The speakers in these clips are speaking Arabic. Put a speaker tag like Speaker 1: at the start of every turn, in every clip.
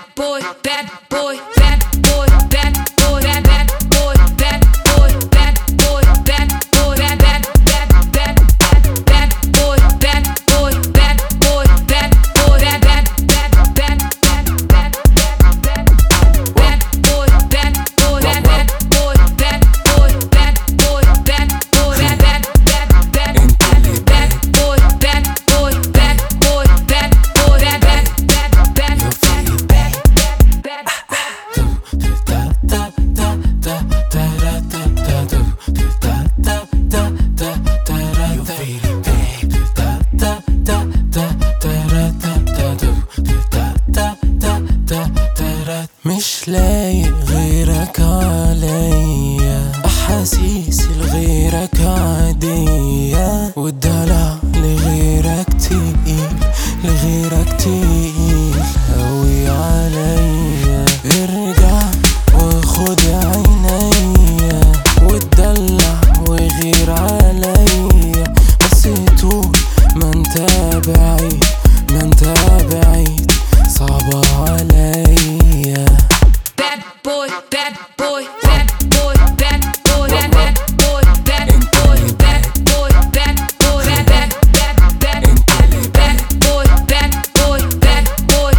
Speaker 1: boy, bad boy, bad boy, bad boy, bad boy, bad boy, bad boy, bad boy, bad boy, bad boy, bad boy, bad boy, bad
Speaker 2: مش لايق غيرك عليا، أحاسيسي لغيرك عادية، والدلع لغيرك تقيل، لغيرك تقيل هوي عليا. ارجع وخد عينيا واتدلع وغير عليا، بس طول ما انت بعيد، ما انت بعيد صعبة عليا.
Speaker 1: bad boy, bad boy, bad boy, bad boy, bad boy, bad boy, bad boy, bad boy, bad boy, bad boy, bad boy,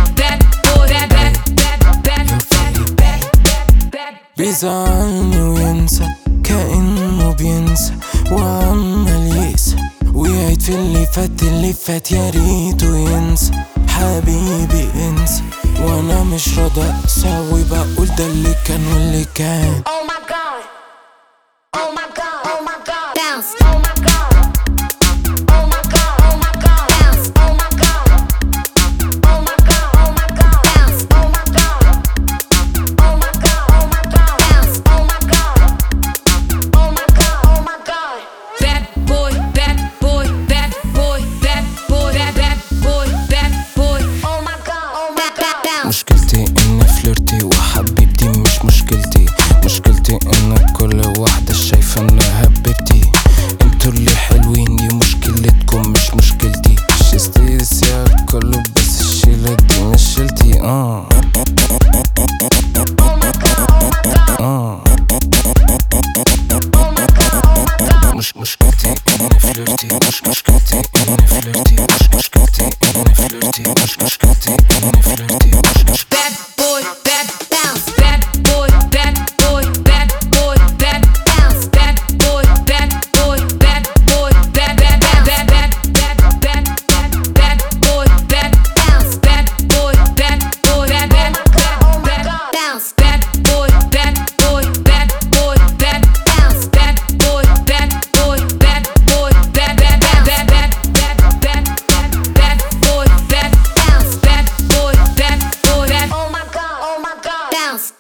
Speaker 1: bad.
Speaker 2: بيزعلني وينسى كأنه بينسى، وعمال يقسى ويعيد في اللي فات، اللي فات يا ريته ينسى. حبيبي انسى وانا مش راضي اقسى، وبقول ده اللي كان واللي كان.
Speaker 1: Oh my God, oh my God, oh my God, bounce, oh my God, oh my God, oh my God, bounce, oh my God, oh my God, oh my God, bounce, oh my God, oh my God, oh my God, bounce, oh my God, oh my God, oh my God. Bad boy, bad boy, bad boy, bad boy, bad boy, bad boy, oh my God, oh my God, bounce.
Speaker 2: مشكلتي اني فلرتي وحبيبتي مش مشكلتي، مشكلتي ان كل واحدة شايفة انها هببتي. انتوا اللي حلوين دي مشكلتكم مش مشكلتي، مش استيس يا كله بس الشيلة دي مش شيلتي.